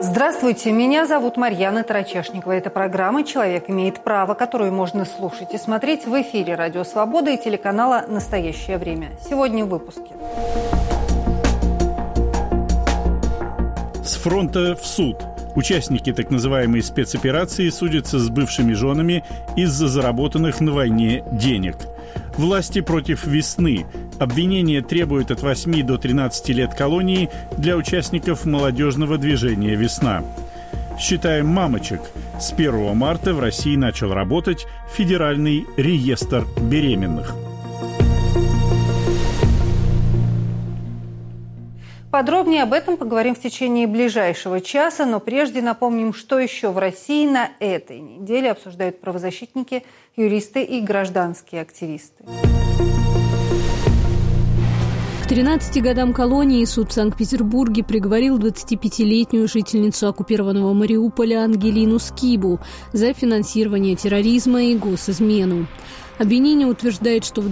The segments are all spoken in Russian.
Здравствуйте, меня зовут Марьяна Тарачешникова. Это программа «Человек имеет право», которую можно слушать и смотреть в эфире «Радио Свобода» и телеканала «Настоящее время». Сегодня в выпуске. С фронта в суд. Участники так называемой спецоперации судятся с бывшими женами из-за заработанных на войне денег. Власти против весны. Обвинения требуют от 8 до 13 лет колонии для участников молодежного движения «Весна». Считаем мамочек. С 1 марта в России начал работать Федеральный реестр беременных. Подробнее об этом поговорим в течение ближайшего часа, но прежде напомним, что еще в России на этой неделе обсуждают правозащитники, юристы и гражданские активисты. К 13 годам колонии суд в Санкт-Петербурге приговорил 25-летнюю жительницу оккупированного Мариуполя Ангелину Скибу за финансирование терроризма и госизмену. Обвинение утверждает, что в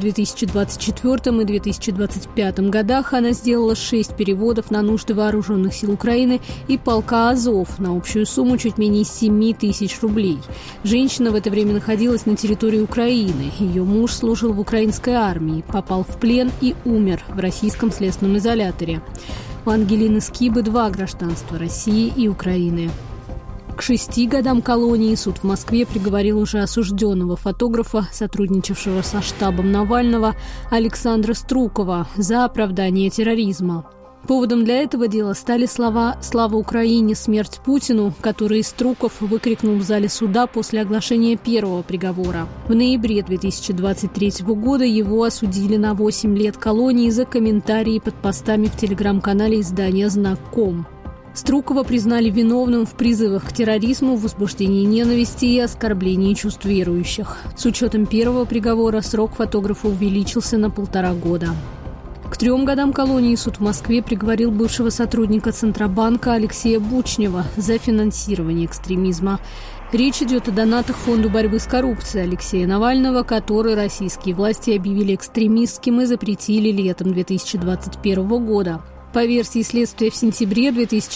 2024 и 2025 годах она сделала 6 переводов на нужды вооруженных сил Украины и полка Азов на общую сумму чуть менее 7 тысяч рублей. Женщина в это время находилась на территории Украины. Ее муж служил в украинской армии, попал в плен и умер в российском следственном изоляторе. У Ангелины Скибы 2 гражданства – России и Украины. К 6 годам колонии суд в Москве приговорил уже осужденного фотографа, сотрудничавшего со штабом Навального, Александра Струкова за оправдание терроризма. Поводом для этого дела стали слова «Слава Украине! Смерть Путину», которые Струков выкрикнул в зале суда после оглашения первого приговора. В ноябре 2023 года его осудили на 8 лет колонии за комментарии под постами в телеграм-канале издания «Знак.ком». Струкова признали виновным в призывах к терроризму, возбуждении ненависти и оскорблении чувств верующих. С учетом первого приговора срок фотографа увеличился на 1,5 года. К 3 годам колонии суд в Москве приговорил бывшего сотрудника Центробанка Алексея Бучнева за финансирование экстремизма. Речь идет о донатах Фонду борьбы с коррупцией Алексея Навального, который российские власти объявили экстремистским и запретили летом 2021 года. По версии следствия, в сентябре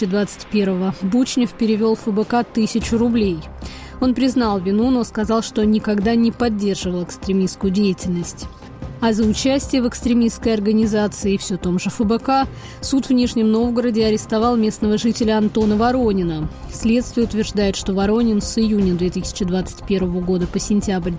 2021-го Бучнев перевел в ФБК 1000 рублей. Он признал вину, но сказал, что никогда не поддерживал экстремистскую деятельность. А за участие в экстремистской организации все том же ФБК суд в Нижнем Новгороде арестовал местного жителя Антона Воронина. Следствие утверждает, что Воронин с июня 2021 года по сентябрь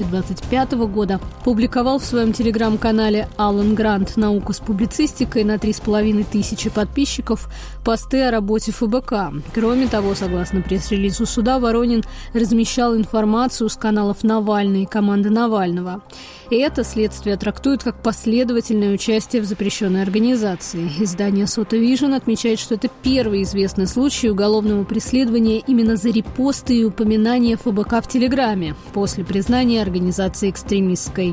2025 года публиковал в своем телеграм-канале «Алан Грант. Наука с публицистикой» на 3500 подписчиков посты о работе ФБК. Кроме того, согласно пресс-релизу суда, Воронин размещал информацию с каналов Навальный и команды Навального. И это следствие трактует как последовательное участие в запрещенной организации. Издание «Сота Вижн» отмечает, что это первый известный случай уголовного преследования именно за репосты и упоминания ФБК в Телеграме после признания организации экстремистской.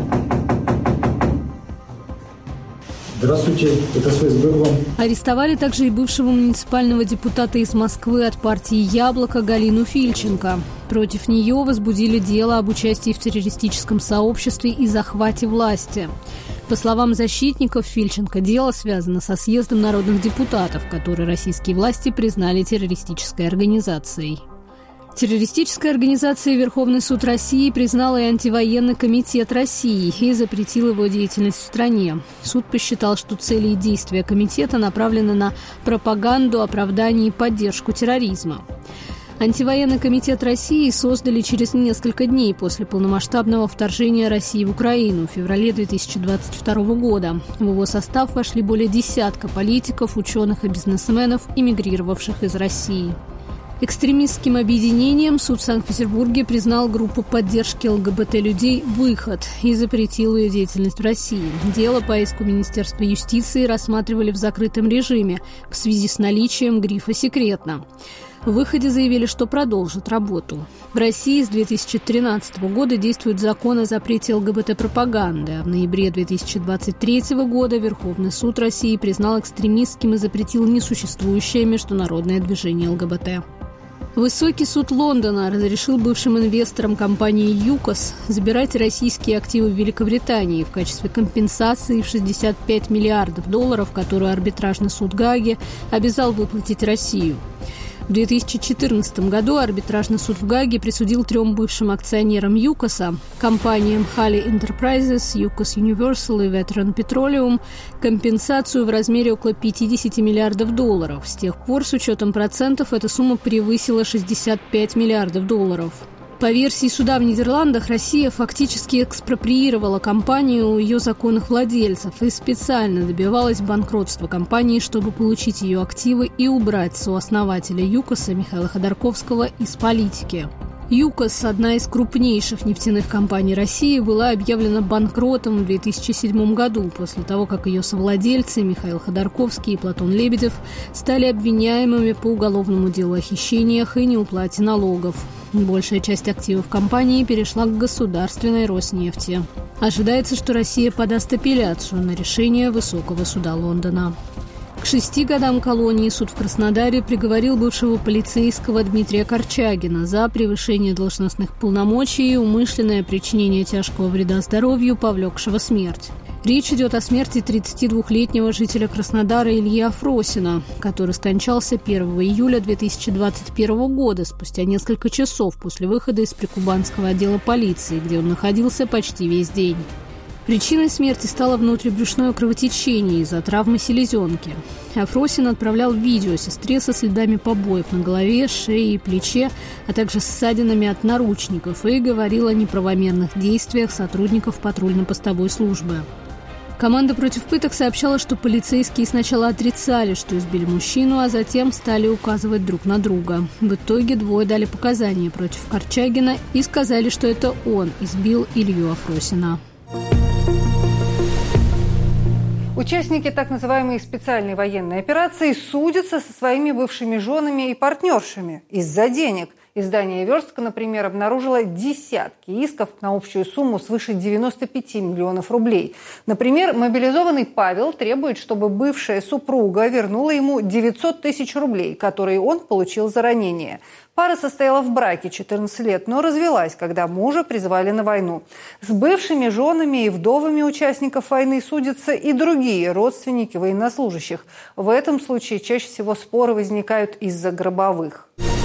Здравствуйте, это ФСБ вам. Арестовали также и бывшего муниципального депутата из Москвы от партии «Яблоко» Галину Фильченко. Против нее возбудили дело об участии в террористическом сообществе и захвате власти. По словам защитников Фильченко, дело связано со съездом народных депутатов, который российские власти признали террористической организацией. Террористической организацией Верховный суд России признал и антивоенный комитет России и запретил его деятельность в стране. Суд посчитал, что цели и действия комитета направлены на пропаганду, оправдание и поддержку терроризма. Антивоенный комитет России создали через несколько дней после полномасштабного вторжения России в Украину в феврале 2022 года. В его состав вошли более десятка политиков, ученых и бизнесменов, эмигрировавших из России. Экстремистским объединением суд в Санкт-Петербурге признал группу поддержки ЛГБТ-людей «Выход» и запретил ее деятельность в России. Дело по иску Министерства юстиции рассматривали в закрытом режиме в связи с наличием грифа «Секретно». В «Выходе» заявили, что продолжат работу. В России с 2013 года действует закон о запрете ЛГБТ-пропаганды, а в ноябре 2023 года Верховный суд России признал экстремистским и запретил несуществующее международное движение ЛГБТ. Высокий суд Лондона разрешил бывшим инвесторам компании «ЮКОС» забирать российские активы в Великобритании в качестве компенсации в $65 миллиардов, которую арбитражный суд Гааги обязал выплатить Россию. В 2014 году арбитражный суд в Гааге присудил 3 бывшим акционерам ЮКОСа, компаниям Halley Enterprises, Yukos Universal и Veteran Petroleum, компенсацию в размере около $50 миллиардов. С тех пор, с учетом процентов, эта сумма превысила $65 миллиардов. По версии суда в Нидерландах, Россия фактически экспроприировала компанию у ее законных владельцев и специально добивалась банкротства компании, чтобы получить ее активы и убрать сооснователя ЮКОСа Михаила Ходорковского из политики. ЮКОС, одна из крупнейших нефтяных компаний России, была объявлена банкротом в 2007 году, после того, как ее совладельцы Михаил Ходорковский и Платон Лебедев стали обвиняемыми по уголовному делу о хищениях и неуплате налогов. Большая часть активов компании перешла к государственной Роснефти. Ожидается, что Россия подаст апелляцию на решение Высокого суда Лондона. К 6 годам колонии суд в Краснодаре приговорил бывшего полицейского Дмитрия Корчагина за превышение должностных полномочий и умышленное причинение тяжкого вреда здоровью, повлекшего смерть. Речь идет о смерти 32-летнего жителя Краснодара Ильи Афросина, который скончался 1 июля 2021 года, спустя несколько часов после выхода из Прикубанского отдела полиции, где он находился почти весь день. Причиной смерти стало внутрибрюшное кровотечение из-за травмы селезенки. Афросин отправлял видео сестре со следами побоев на голове, шее и плече, а также ссадинами от наручников, и говорил о неправомерных действиях сотрудников патрульно-постовой службы. Команда против пыток сообщала, что полицейские сначала отрицали, что избили мужчину, а затем стали указывать друг на друга. В итоге двое дали показания против Корчагина и сказали, что это он избил Илью Афросина. Участники так называемой специальной военной операции судятся со своими бывшими женами и партнершами из-за денег. Издание «Верстка», например, обнаружило десятки исков на общую сумму свыше 95 миллионов рублей. Например, мобилизованный Павел требует, чтобы бывшая супруга вернула ему 900 тысяч рублей, которые он получил за ранение. Пара состояла в браке 14 лет, но развелась, когда мужа призвали на войну. С бывшими женами и вдовами участников войны судятся и другие родственники военнослужащих. В этом случае чаще всего споры возникают из-за гробовых.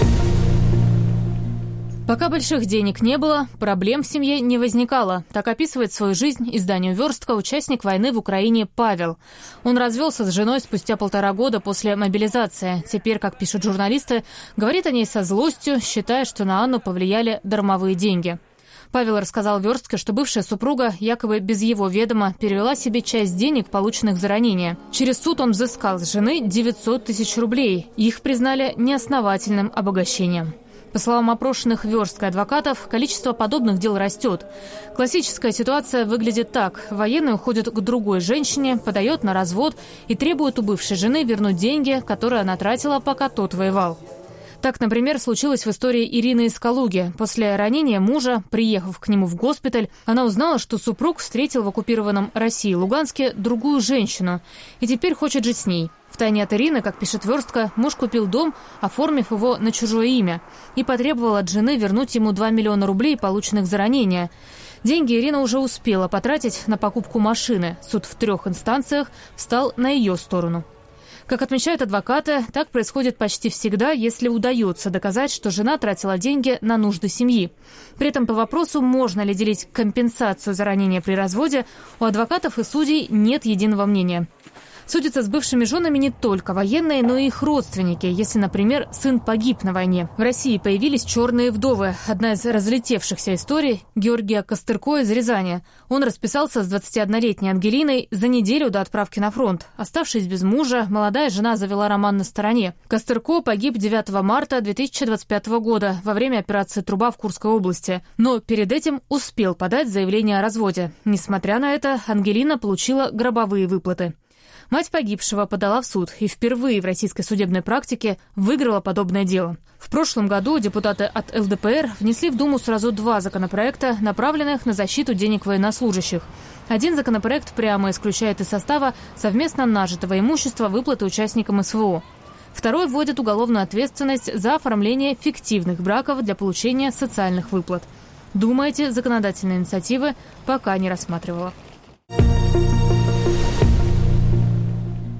Пока больших денег не было, проблем в семье не возникало. Так описывает свою жизнь изданию «Верстка» участник войны в Украине Павел. Он развелся с женой спустя 1,5 года после мобилизации. Теперь, как пишут журналисты, говорит о ней со злостью, считая, что на Анну повлияли дармовые деньги. Павел рассказал «Верстке», что бывшая супруга якобы без его ведома перевела себе часть денег, полученных за ранение. Через суд он взыскал с жены 900 тысяч рублей. Их признали неосновательным обогащением. По словам опрошенных Версткой адвокатов, количество подобных дел растет. Классическая ситуация выглядит так. Военный уходит к другой женщине, подает на развод и требует у бывшей жены вернуть деньги, которые она тратила, пока тот воевал. Так, например, случилось в истории Ирины из Калуги. После ранения мужа, приехав к нему в госпиталь, она узнала, что супруг встретил в оккупированном России Луганске другую женщину и теперь хочет жить с ней. Втайне от Ирины, как пишет Верстка, муж купил дом, оформив его на чужое имя, и потребовал от жены вернуть ему 2 миллиона рублей, полученных за ранение. Деньги Ирина уже успела потратить на покупку машины. Суд в 3 инстанциях встал на ее сторону. Как отмечают адвокаты, так происходит почти всегда, если удается доказать, что жена тратила деньги на нужды семьи. При этом по вопросу, можно ли делить компенсацию за ранение при разводе, у адвокатов и судей нет единого мнения. Судятся с бывшими женами не только военные, но и их родственники, если, например, сын погиб на войне. В России появились черные вдовы. Одна из разлетевшихся историй – Георгия Костырко из Рязани. Он расписался с 21-летней Ангелиной за неделю до отправки на фронт. Оставшись без мужа, молодая жена завела роман на стороне. Костырко погиб 9 марта 2025 года во время операции «Труба» в Курской области. Но перед этим успел подать заявление о разводе. Несмотря на это, Ангелина получила гробовые выплаты. Мать погибшего подала в суд и впервые в российской судебной практике выиграла подобное дело. В прошлом году депутаты от ЛДПР внесли в Думу сразу 2 законопроекта, направленных на защиту денег военнослужащих. Один законопроект прямо исключает из состава совместно нажитого имущества выплаты участникам СВО. Второй вводит уголовную ответственность за оформление фиктивных браков для получения социальных выплат. Дума эти законодательные инициативы пока не рассматривала.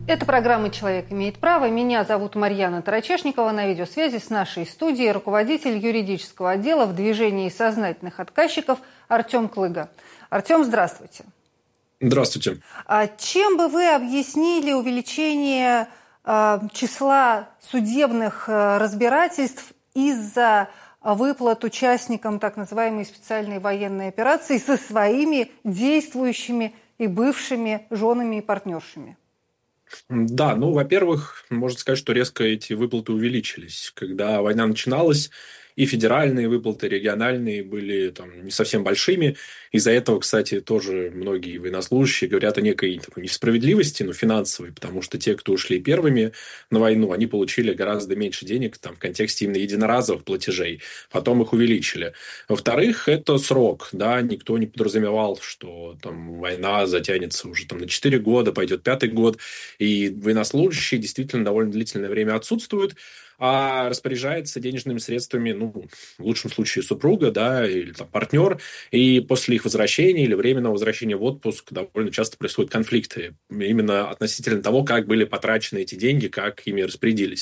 Это программа «Человек имеет право». Меня зовут Марьяна Тарачешникова. На видеосвязи с нашей студией руководитель юридического отдела в движении сознательных отказчиков Артем Клыга. Артем, здравствуйте. Здравствуйте. Чем бы вы объяснили увеличение числа судебных разбирательств из-за выплат участникам так называемой специальной военной операции со своими действующими и бывшими женами и партнершами? Да, во-первых, можно сказать, что резко эти выплаты увеличились. Когда война начиналась, и федеральные выплаты, региональные были не совсем большими. Из-за этого, кстати, тоже многие военнослужащие говорят о некой такой несправедливости, финансовой, потому что те, кто ушли первыми на войну, они получили гораздо меньше денег в контексте именно единоразовых платежей. Потом их увеличили. Во-вторых, это срок. Да? Никто не подразумевал, что война затянется уже на 4 года, пойдет 5-й год. И военнослужащие действительно довольно длительное время отсутствуют, а распоряжается денежными средствами, в лучшем случае супруга, да, или партнер, и после их возвращения или временного возвращения в отпуск довольно часто происходят конфликты именно относительно того, как были потрачены эти деньги, как ими распорядились.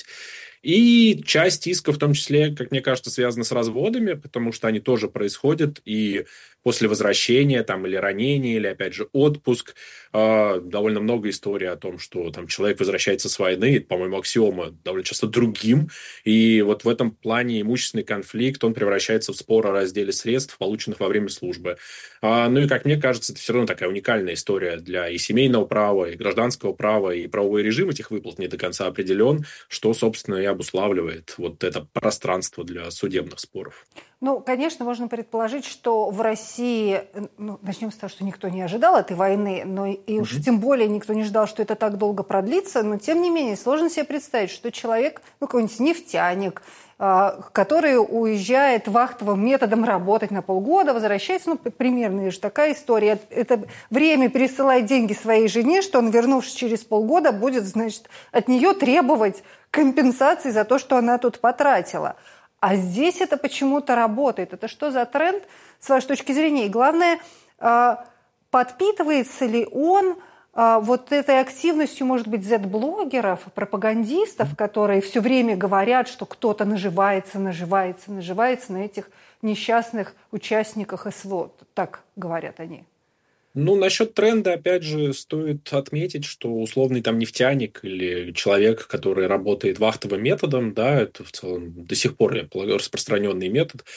И часть исков, в том числе, как мне кажется, связана с разводами, потому что они тоже происходят, и после возвращения или ранения, или, опять же, отпуск. Довольно много историй о том, что человек возвращается с войны, это, по-моему, аксиома, довольно часто другим. И вот в этом плане имущественный конфликт, он превращается в спор о разделе средств, полученных во время службы. И, как мне кажется, это все равно такая уникальная история для и семейного права, и гражданского права, и правовой режим этих выплат не до конца определен, что, собственно, и обуславливает вот это пространство для судебных споров. Конечно, можно предположить, что в России, начнем с того, что никто не ожидал этой войны, но и уж тем более никто не ждал, что это так долго продлится, но тем не менее сложно себе представить, что человек, какой-нибудь нефтяник, который уезжает вахтовым методом работать на полгода, возвращается, примерно же такая история. Это время пересылает деньги своей жене, что он, вернувшись через полгода, будет, от нее требовать компенсации за то, что она тут потратила. А здесь это почему-то работает. Это что за тренд, с вашей точки зрения? И главное, подпитывается ли он вот этой активностью, может быть, Z-блогеров, пропагандистов, которые все время говорят, что кто-то наживается на этих несчастных участниках СВО. Так говорят они. Насчет тренда, опять же, стоит отметить, что условный нефтяник или человек, который работает вахтовым методом, да, это в целом до сих пор, я полагаю, распространенный метод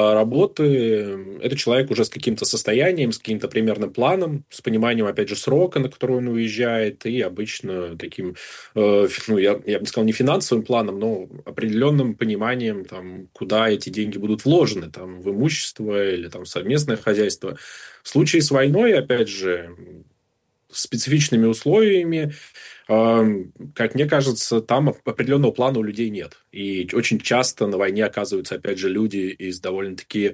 работы. Это человек уже с каким-то состоянием, с каким-то примерным планом, с пониманием, опять же, срока, на который он уезжает, и обычно таким, я бы сказал, не финансовым планом, но определенным пониманием, куда эти деньги будут вложены, в имущество или в совместное хозяйство. В случае с войной, опять же, специфичными условиями, как мне кажется, там определенного плана у людей нет. И очень часто на войне оказываются, опять же, люди из довольно-таки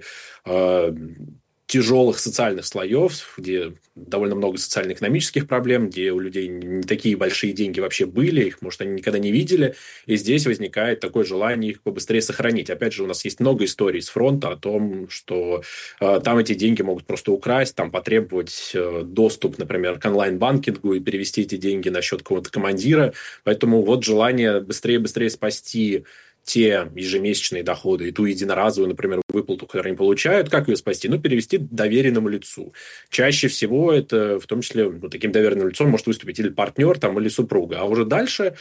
тяжелых социальных слоев, где довольно много социально-экономических проблем, где у людей не такие большие деньги вообще были, их, может, они никогда не видели, и здесь возникает такое желание их побыстрее сохранить. Опять же, у нас есть много историй с фронта о том, что там эти деньги могут просто украсть, потребовать доступ, например, к онлайн-банкингу и перевести эти деньги на счет какого-то командира. Поэтому вот желание быстрее спасти те ежемесячные доходы и ту единоразовую, например, выплату, которую они получают, как ее спасти? Перевести доверенному лицу. Чаще всего это, в том числе, таким доверенным лицом может выступить или партнер, или супруга. А уже дальше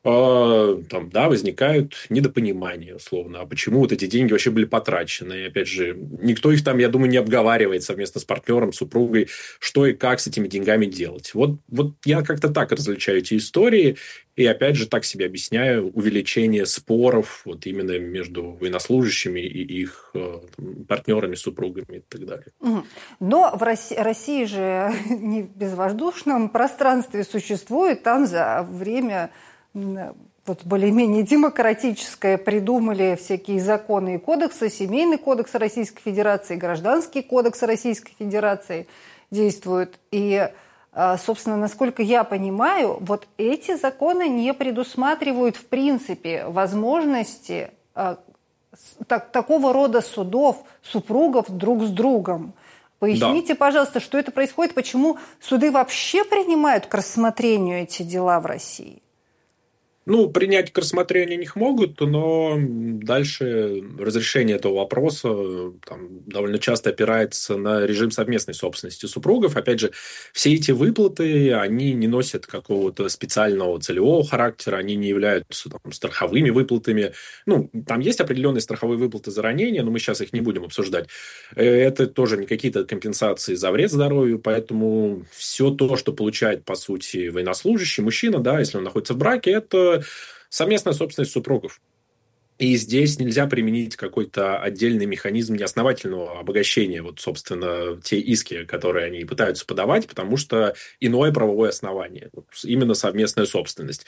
возникают недопонимания, условно. А почему вот эти деньги вообще были потрачены? И, опять же, никто их я думаю, не обговаривает совместно с партнером, супругой, что и как с этими деньгами делать. Вот я как-то так различаю эти истории. И, опять же, так себе объясняю увеличение споров вот именно между военнослужащими и их партнерами, супругами и так далее. Но в России же не в безвоздушном пространстве существует. Там за время более-менее демократическое придумали всякие законы и кодексы, семейный кодекс Российской Федерации, гражданский кодекс Российской Федерации действуют. И, собственно, насколько я понимаю, вот эти законы не предусматривают в принципе возможности такого рода судов супругов друг с другом. Поясните, пожалуйста, что это происходит, почему суды вообще принимают к рассмотрению эти дела в России? Принять к рассмотрению их могут, но дальше разрешение этого вопроса там довольно часто опирается на режим совместной собственности супругов. Опять же, все эти выплаты, они не носят какого-то специального целевого характера, они не являются страховыми выплатами. Там есть определенные страховые выплаты за ранения, но мы сейчас их не будем обсуждать. Это тоже не какие-то компенсации за вред здоровью, поэтому все то, что получает, по сути, военнослужащий, мужчина, да, если он находится в браке, это совместная собственность супругов. И здесь нельзя применить какой-то отдельный механизм неосновательного обогащения, собственно, те иски, которые они пытаются подавать, потому что иное правовое основание, именно совместная собственность.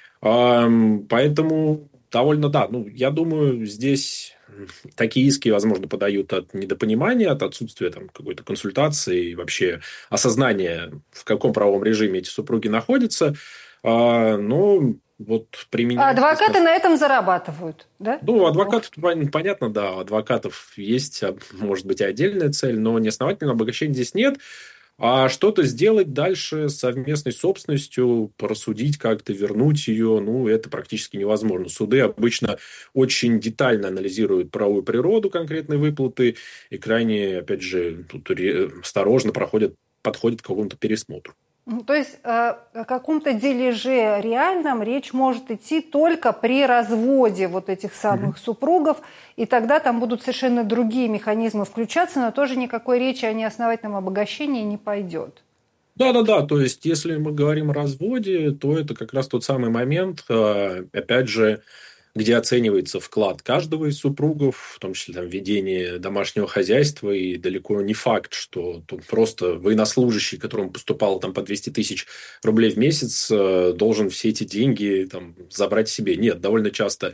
Поэтому довольно, я думаю, здесь такие иски, возможно, подают от недопонимания, от отсутствия какой-то консультации и вообще осознания, в каком правовом режиме эти супруги находятся. Адвокаты на этом зарабатывают, да? Адвокатов, понятно, да, у адвокатов есть, может быть, и отдельная цель, но неосновательного обогащения здесь нет. А что-то сделать дальше с совместной собственностью, порассудить как-то, вернуть ее, это практически невозможно. Суды обычно очень детально анализируют правовую природу конкретной выплаты и крайне, опять же, тут осторожно подходят к какому-то пересмотру. То есть о каком-то дележе реальном речь может идти только при разводе этих самых супругов, и тогда там будут совершенно другие механизмы включаться, но тоже никакой речи о неосновательном обогащении не пойдет. Да. То есть, если мы говорим о разводе, то это как раз тот самый момент, опять же, где оценивается вклад каждого из супругов, в том числе ведение домашнего хозяйства, и далеко не факт, что тут просто военнослужащий, которому поступало по 200 тысяч рублей в месяц, должен все эти деньги забрать себе. Нет, довольно часто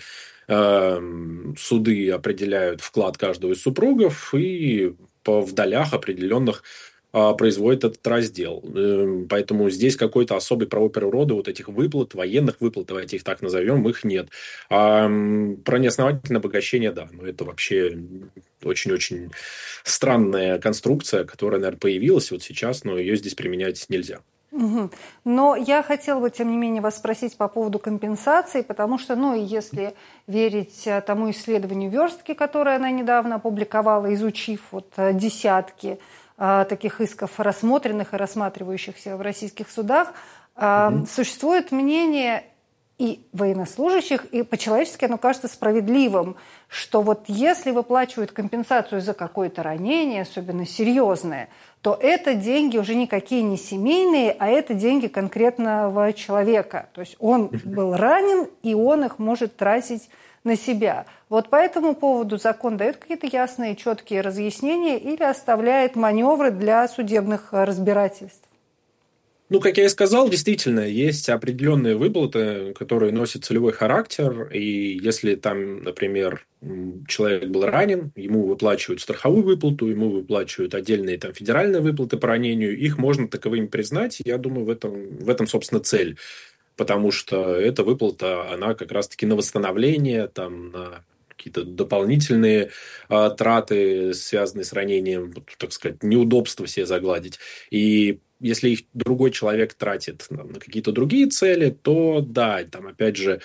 суды определяют вклад каждого из супругов и в долях определенных производит этот раздел. Поэтому здесь какой-то особой правовой природы этих выплат, военных выплат, давайте их так назовем, их нет. А про неосновательное обогащение, да, это вообще очень-очень странная конструкция, которая, наверное, появилась сейчас, но ее здесь применять нельзя. Но я хотела бы, тем не менее, вас спросить по поводу компенсации, потому что, если верить тому исследованию Верстки, которое она недавно опубликовала, изучив десятки таких исков, рассмотренных и рассматривающихся в российских судах, существует мнение и военнослужащих, и по-человечески оно кажется справедливым, что если выплачивают компенсацию за какое-то ранение, особенно серьезное, то это деньги уже никакие не семейные, а это деньги конкретного человека. То есть он был ранен, и он их может тратить на себя. По этому поводу закон дает какие-то ясные, четкие разъяснения или оставляет маневры для судебных разбирательств? Как я и сказал, действительно, есть определенные выплаты, которые носят целевой характер, и если там, например, человек был ранен, ему выплачивают страховую выплату, ему выплачивают отдельные федеральные выплаты по ранению, их можно таковыми признать, я думаю, в этом собственно, цель. Потому что эта выплата, она как раз-таки на восстановление, на какие-то дополнительные траты, связанные с ранением, так сказать, неудобства все загладить. И если их другой человек тратит на какие-то другие цели, то да, опять же,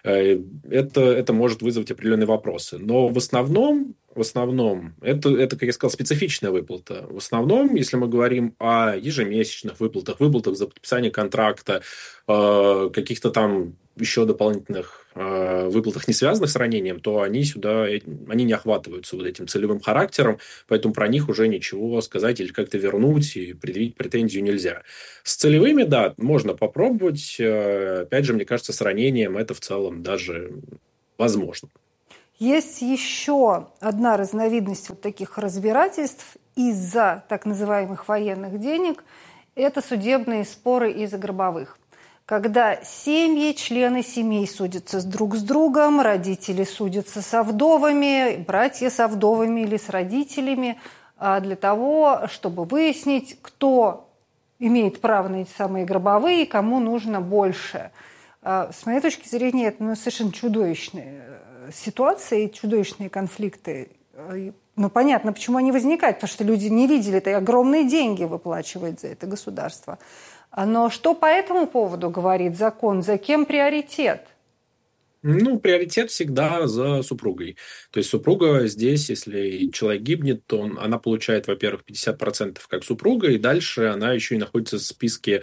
это может вызвать определенные вопросы. Но в основном это, как я сказал, специфичная выплата. В основном, если мы говорим о ежемесячных выплатах за подписание контракта, каких-то еще дополнительных выплатах, не связанных с ранением, то они не охватываются этим целевым характером, поэтому про них уже ничего сказать или как-то вернуть и предъявить претензию нельзя. С целевыми, да, можно попробовать. Опять же, мне кажется, с ранением это в целом даже возможно. Есть еще одна разновидность таких разбирательств из-за так называемых военных денег. Это судебные споры из-за гробовых. Когда семьи, члены семей судятся друг с другом, родители судятся со вдовами, братья со вдовами или с родителями, для того, чтобы выяснить, кто имеет право на эти самые гробовые и кому нужно больше. С моей точки зрения, это совершенно чудовищные ситуации, чудовищные конфликты. Ну, понятно, почему они возникают, потому что люди не видели, это огромные деньги выплачивает за это государство. Но что по этому поводу говорит закон? За кем приоритет? Ну, приоритет всегда за супругой. То есть супруга здесь, если человек гибнет, то она получает, во-первых, 50% как супруга, и дальше она еще и находится в списке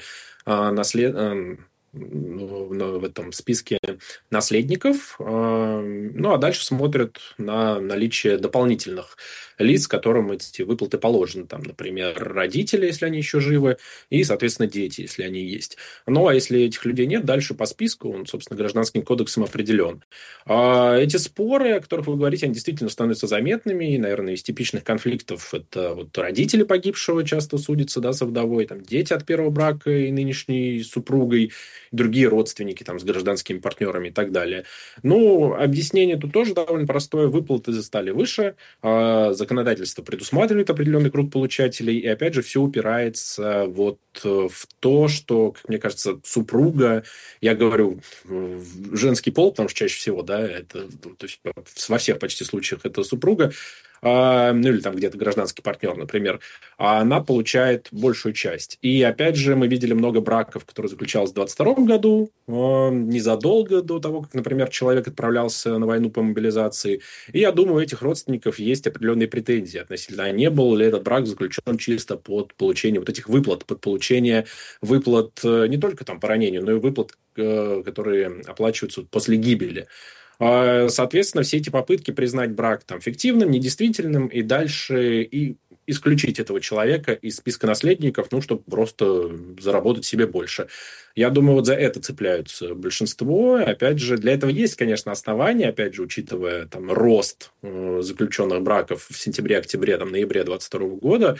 в этом списке наследников. Ну, а дальше смотрят на наличие дополнительных лиц, которым эти выплаты положены. Там, например, родители, если они еще живы, и, соответственно, дети, если они есть. Ну, а если этих людей нет, дальше по списку, он, собственно, Гражданским кодексом определен. А эти споры, о которых вы говорите, они действительно становятся заметными. И, наверное, из типичных конфликтов это вот родители погибшего часто судятся, да, со вдовой, там, дети от первого брака и нынешней супругой, другие родственники там, с гражданскими партнерами и так далее. Ну, объяснение тут тоже довольно простое. Выплаты стали выше, законодательство предусматривает определенный круг получателей, и, опять же, все упирается вот в то, что, как мне кажется, супруга, я говорю женский пол, потому что чаще всего, да, это, то есть во всех почти случаях это супруга, ну или там где-то гражданский партнер, например, она получает большую часть. И опять же, мы видели много браков, которые заключались в 2022 году, незадолго до того, как, например, человек отправлялся на войну по мобилизации. И я думаю, у этих родственников есть определенные претензии относительно, не был ли этот брак заключен чисто под получение вот этих выплат, под получение выплат не только там по ранению, но и выплат, которые оплачиваются после гибели. Соответственно, все эти попытки признать брак там фиктивным, недействительным и дальше и исключить этого человека из списка наследников, ну, чтобы просто заработать себе больше. Я думаю, вот за это цепляются большинство. Опять же, для этого есть, конечно, основания, опять же, учитывая там рост заключенных браков в сентябре, октябре, там, ноябре 2022 года.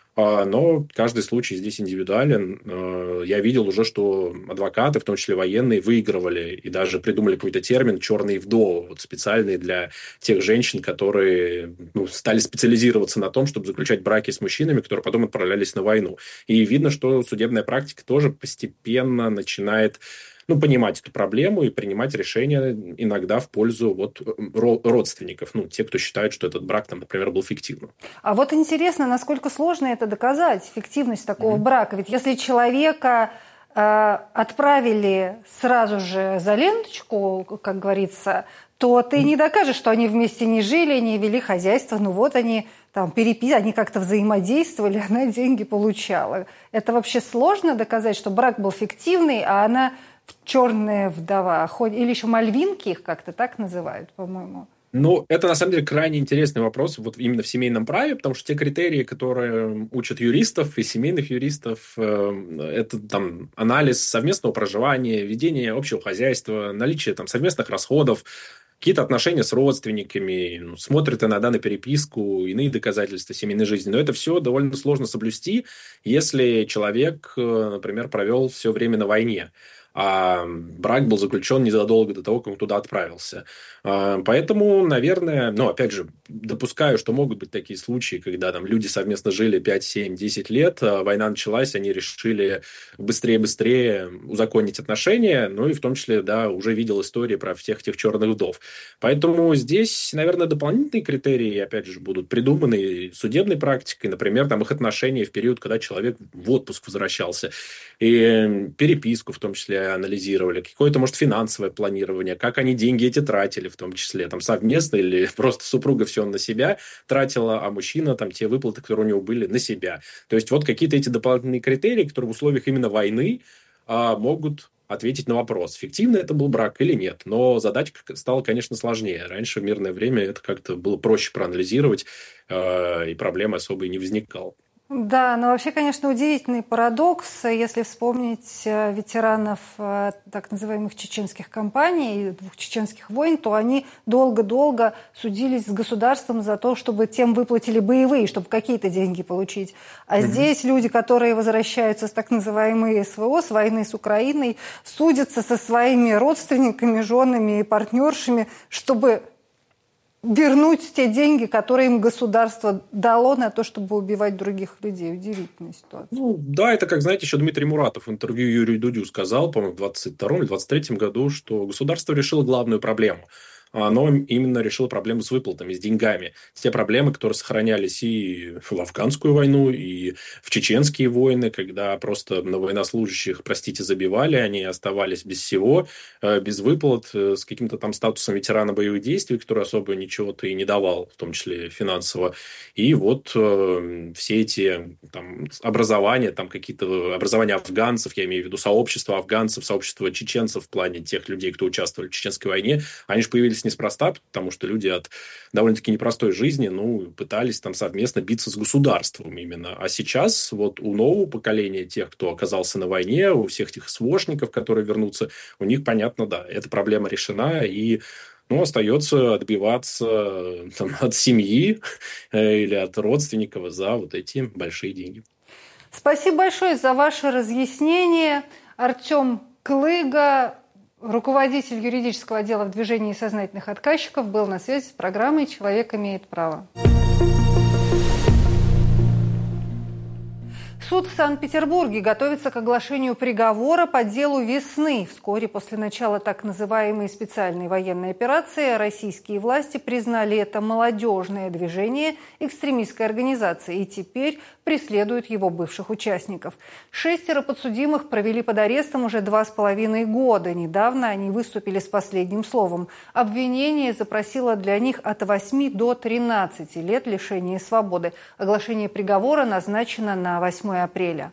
Но каждый случай здесь индивидуален. Я видел уже, что адвокаты, в том числе военные, выигрывали и даже придумали какой-то термин «черные вдовы», вот специальный для тех женщин, которые стали специализироваться на том, чтобы заключать браки с мужчинами, которые потом отправлялись на войну. И видно, что судебная практика тоже постепенно начинает понимать эту проблему и принимать решения иногда в пользу вот родственников, те, кто считает, что этот брак, там, например, был фиктивным. А вот интересно, насколько сложно это доказать, фиктивность такого брака. Ведь если человека отправили сразу же за ленточку, как говорится, то ты не докажешь, что они вместе не жили, не вели хозяйство. Ну вот они там они как-то взаимодействовали, она деньги получала. Это вообще сложно доказать, что брак был фиктивный, а она черная вдова, или еще мальвинки их как-то так называют, по-моему. Ну, это, на самом деле, крайне интересный вопрос вот именно в семейном праве, потому что те критерии, которые учат юристов и семейных юристов, это там анализ совместного проживания, ведение общего хозяйства, наличие там совместных расходов, какие-то отношения с родственниками, смотрят иногда на переписку, иные доказательства семейной жизни. Но это все довольно сложно соблюсти, если человек, например, провел все время на войне, а брак был заключен незадолго до того, как он туда отправился. Поэтому, наверное, опять же, допускаю, что могут быть такие случаи, когда там люди совместно жили 5, 7, 10 лет, война началась, они решили быстрее узаконить отношения, и в том числе, да, уже видел истории про всех этих черных вдов. Поэтому здесь, наверное, дополнительные критерии, опять же, будут придуманы судебной практикой, например, там их отношения в период, когда человек в отпуск возвращался, и переписку в том числе анализировали, какое-то, может, финансовое планирование, как они деньги эти тратили, в том числе, там, совместно или просто супруга все на себя тратила, а мужчина, там, те выплаты, которые у него были, на себя. То есть, вот какие-то эти дополнительные критерии, которые в условиях именно войны могут ответить на вопрос, фиктивный это был брак или нет. Но задачка стала, конечно, сложнее. Раньше в мирное время это как-то было проще проанализировать, и проблемы особо и не возникало. Да, но вообще, конечно, удивительный парадокс, если вспомнить ветеранов так называемых чеченских кампаний, двух чеченских войн, то они долго-долго судились с государством за то, чтобы тем выплатили боевые, чтобы какие-то деньги получить. А здесь люди, которые возвращаются с так называемой СВО, с войны с Украиной, судятся со своими родственниками, женами и партнершами, чтобы вернуть те деньги, которые им государство дало на то, чтобы убивать других людей. Удивительная ситуация. Да, это как, знаете, еще Дмитрий Муратов в интервью Юрию Дудю сказал, по-моему, в 22-м или 23-м году, что государство решило главную проблему. оно именно решило проблему с выплатами, с деньгами. Те проблемы, которые сохранялись и в Афганскую войну, и в чеченские войны, когда просто на военнослужащих, простите, забивали, они оставались без всего, без выплат, с каким-то там статусом ветерана боевых действий, который особо ничего-то и не давал, в том числе финансово. И вот все эти там, образования, там какие-то образования афганцев, я имею в виду сообщество афганцев, сообщество чеченцев в плане тех людей, кто участвовали в чеченской войне, они же появились неспроста, потому что люди от довольно-таки непростой жизни, пытались там совместно биться с государством именно. А сейчас вот у нового поколения тех, кто оказался на войне, у всех этих СВОшников, которые вернутся, у них, понятно, да, эта проблема решена, и остается отбиваться от семьи или от родственников за вот эти большие деньги. Спасибо большое за ваше разъяснение. Артем Клыга, руководитель юридического отдела в движении сознательных отказчиков, был на связи с программой «Человек имеет право». Суд в Санкт-Петербурге готовится к оглашению приговора по делу «Весны». Вскоре после начала так называемой специальной военной операции российские власти признали это молодежное движение экстремистской организацией и теперь преследуют его бывших участников. 6 подсудимых провели под арестом уже 2,5 года. Недавно они выступили с последним словом. Обвинение запросило для них от 8 до 13 лет лишения свободы. Оглашение приговора назначено на 8 апреля.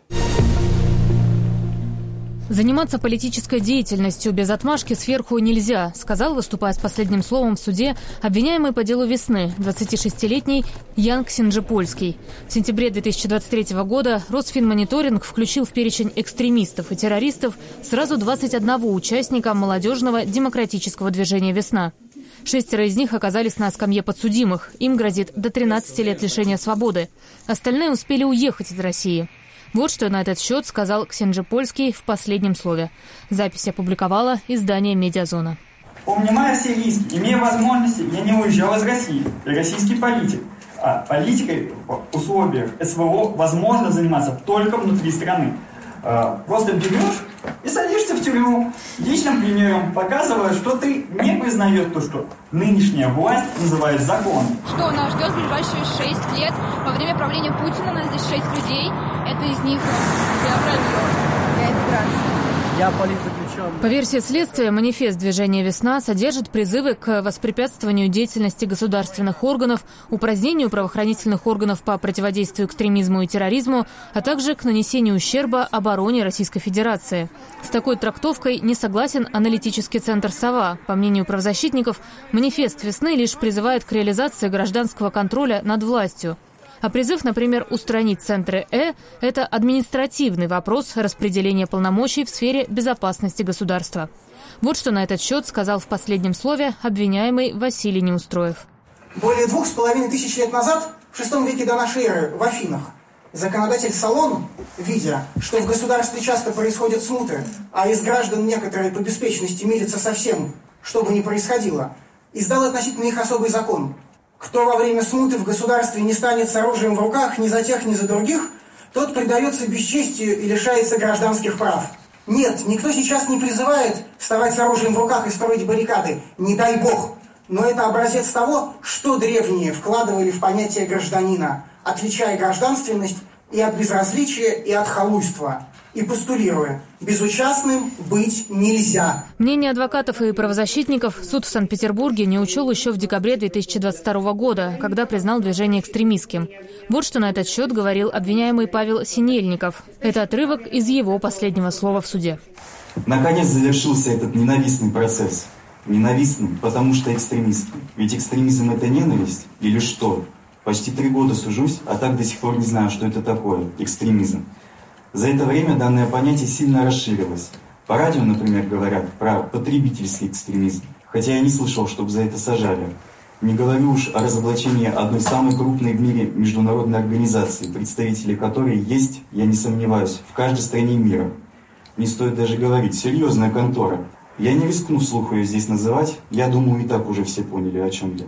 Заниматься политической деятельностью без отмашки сверху нельзя, сказал, выступая с последним словом в суде, обвиняемый по делу «Весны» 26-летний Ян Ксенджепольский. В сентябре 2023 года Росфинмониторинг включил в перечень экстремистов и террористов сразу 21 участника молодежного демократического движения «Весна». 6 из них оказались на скамье подсудимых. Им грозит до 13 лет лишения свободы. Остальные успели уехать из России. Вот что на этот счет сказал Ксенджепольский в последнем слове. Запись опубликовала издание «Медиазона». Понимая все риски, имея возможности, я не уезжал из России. Я российский политик. А политикой в условиях СВО возможно заниматься только внутри страны. Просто берешь и садишься в тюрьму. Личным примером показывая, что ты не признаешь то, что нынешняя власть называет законом. Что нас ждет в ближайшие 6 лет? Во время правления Путина у нас здесь 6 людей. Это из них я вранье, я эмиграция. Я политзаключенный. По версии следствия, манифест движения «Весна» содержит призывы к воспрепятствованию деятельности государственных органов, упразднению правоохранительных органов по противодействию экстремизму и терроризму, а также к нанесению ущерба обороне Российской Федерации. С такой трактовкой не согласен аналитический центр «Сова». По мнению правозащитников, манифест «Весны» лишь призывает к реализации гражданского контроля над властью. А призыв, например, устранить центры – это административный вопрос распределения полномочий в сфере безопасности государства. Вот что на этот счет сказал в последнем слове обвиняемый Василий Неустроев. Более 2500 лет назад, в VI веке до нашей эры, в Афинах, законодатель Солон, видя, что в государстве часто происходят смуты, а из граждан некоторые по беспечности мирятся со всем, что бы ни происходило, издал относительно их особый закон. Кто во время смуты в государстве не станет с оружием в руках ни за тех, ни за других, тот предается бесчестию и лишается гражданских прав. Нет, никто сейчас не призывает вставать с оружием в руках и строить баррикады, не дай бог. Но это образец того, что древние вкладывали в понятие гражданина, отличая гражданственность и от безразличия, и от халуйства. И постулируя, безучастным быть нельзя. Мнение адвокатов и правозащитников суд в Санкт-Петербурге не учел еще в декабре 2022 года, когда признал движение экстремистским. Вот что на этот счет говорил обвиняемый Павел Синельников. Это отрывок из его последнего слова в суде. Наконец завершился этот ненавистный процесс. Ненавистный, потому что экстремистский. Ведь экстремизм – это ненависть или что? Почти 3 года сужусь, а так до сих пор не знаю, что это такое – экстремизм. За это время данное понятие сильно расширилось. По радио, например, говорят про потребительский экстремизм, хотя я не слышал, чтобы за это сажали. Не говорю уж о разоблачении одной самой крупной в мире международной организации, представители которой есть, я не сомневаюсь, в каждой стране мира. Не стоит даже говорить, серьезная контора. Я не рискну вслух ее здесь называть, я думаю, и так уже все поняли, о чем я.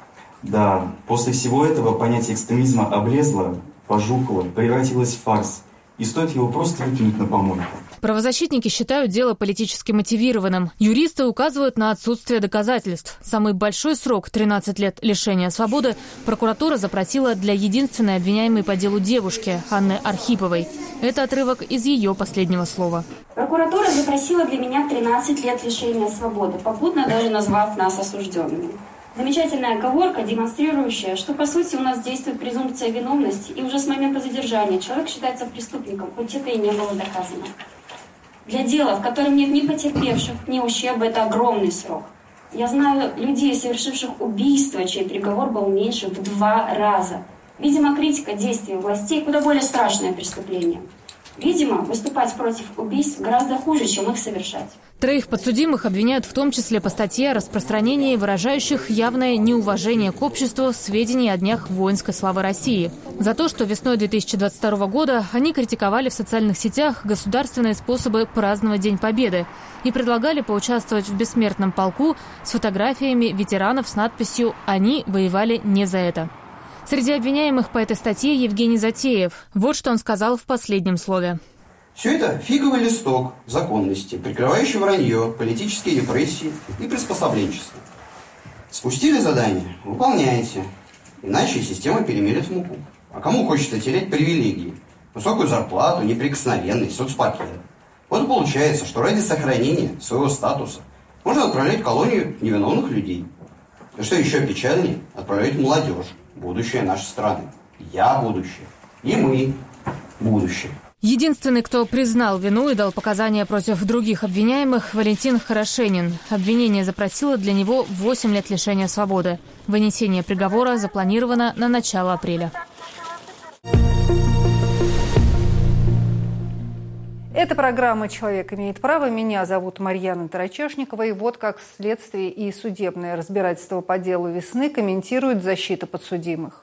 Да, после всего этого понятие экстремизма облезло, пожухло, превратилось в фарс. И стоит его просто выкинуть на помойку. Правозащитники считают дело политически мотивированным. Юристы указывают на отсутствие доказательств. Самый большой срок – 13 лет лишения свободы – прокуратура запросила для единственной обвиняемой по делу девушки Анны Архиповой. Это отрывок из ее последнего слова. Прокуратура запросила для меня 13 лет лишения свободы, попутно даже назвав нас осужденными. Замечательная оговорка, демонстрирующая, что по сути у нас действует презумпция виновности, и уже с момента задержания человек считается преступником, хоть это и не было доказано. Для дела, в котором нет ни потерпевших, ни ущерба, это огромный срок. Я знаю людей, совершивших убийство, чей приговор был меньше в 2 раза. Видимо, критика действий властей куда более страшное преступление. Видимо, выступать против убийств гораздо хуже, чем их совершать. 3 подсудимых обвиняют в том числе по статье о распространении выражающих явное неуважение к обществу сведений о днях воинской славы России. За то, что весной 2022 года они критиковали в социальных сетях государственные способы праздновать День Победы и предлагали поучаствовать в бессмертном полку с фотографиями ветеранов с надписью «Они воевали не за это». Среди обвиняемых по этой статье Евгений Затеев. Вот что он сказал в последнем слове. Все это фиговый листок законности, прикрывающий вранье, политические репрессии и приспособленчество. Спустили задание – выполняйте, иначе система перемелет в муку. А кому хочется терять привилегии? Высокую зарплату, неприкосновенный, соцпакет. Вот получается, что ради сохранения своего статуса можно отправлять в колонию невиновных людей. И что еще печальнее – отправлять молодежь, будущее нашей страны. Я будущее. И мы будущее. Единственный, кто признал вину и дал показания против других обвиняемых – Валентин Хорошенин. Обвинение запросило для него 8 лет лишения свободы. Вынесение приговора запланировано на начало апреля. Это программа «Человек имеет право». Меня зовут Марьяна Тарачешникова. И вот как следствие и судебное разбирательство по делу «Весны» комментирует защита подсудимых.